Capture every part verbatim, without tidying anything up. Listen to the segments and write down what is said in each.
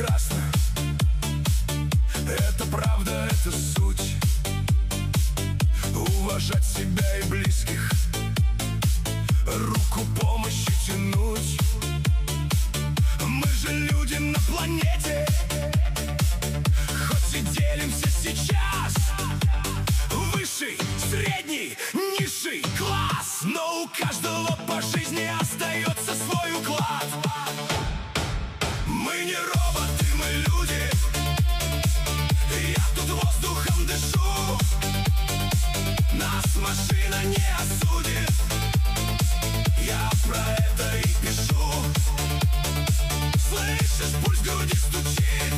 прекрасно. Это правда, это суть. Уважать себя и близких, руку помощи тянуть. Мы же люди на планете, хоть и делимся сейчас. Высший, средний, низший класс, но у каждого по жизни остается свой уклад. Мы не роботы, мы люди. Я тут воздухом дышу, нас машина не осудит. Я про это и пишу. Слышишь, пульс в груди стучит.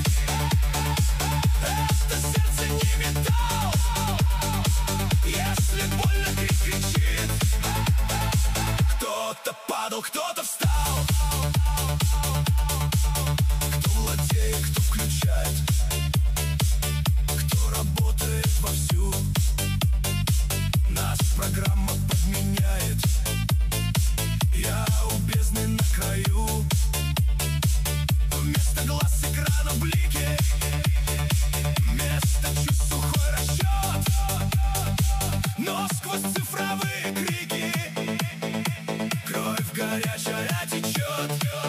Это сердце не металл. Если больно, крик кричит. Кто-то падал, кто-то встал. Кто владеет, кто включает, кто работает вовсю. Нас программа подменяет. Я у бездны на краю. Вместо глаз экрана блики, вместо чувств сухой расчет. Но сквозь цифровые крики кровь горячая течет.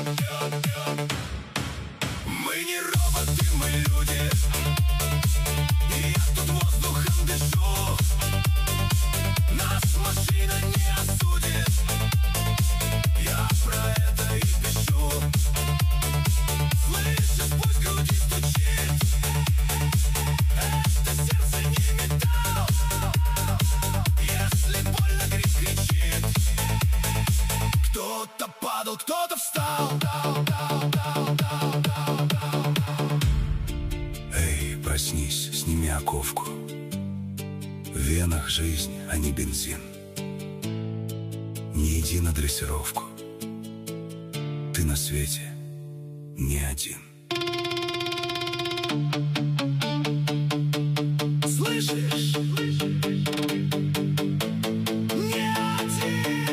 Мы не роботы, мы люди. И я тут воздухом дышу. Нас машина не осудит. Я про это и пишу. Слышишь, пусть в груди стучит. Это сердце не металл. Если больно, крик кричит. Кто-то падал, кто-то встал. Эй, проснись, сними оковку. В венах жизнь, а не бензин. Не иди на дрессировку. Ты на свете не один. Слышишь? Не один.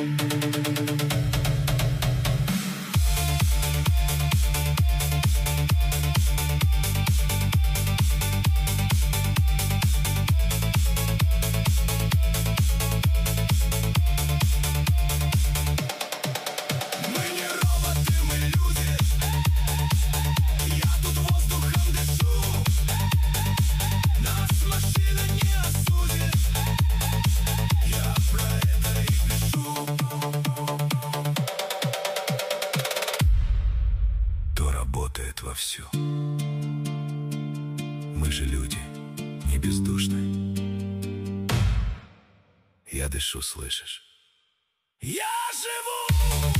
Вовсю. Мы же люди, не бездушные. Я дышу, слышишь? Я живу!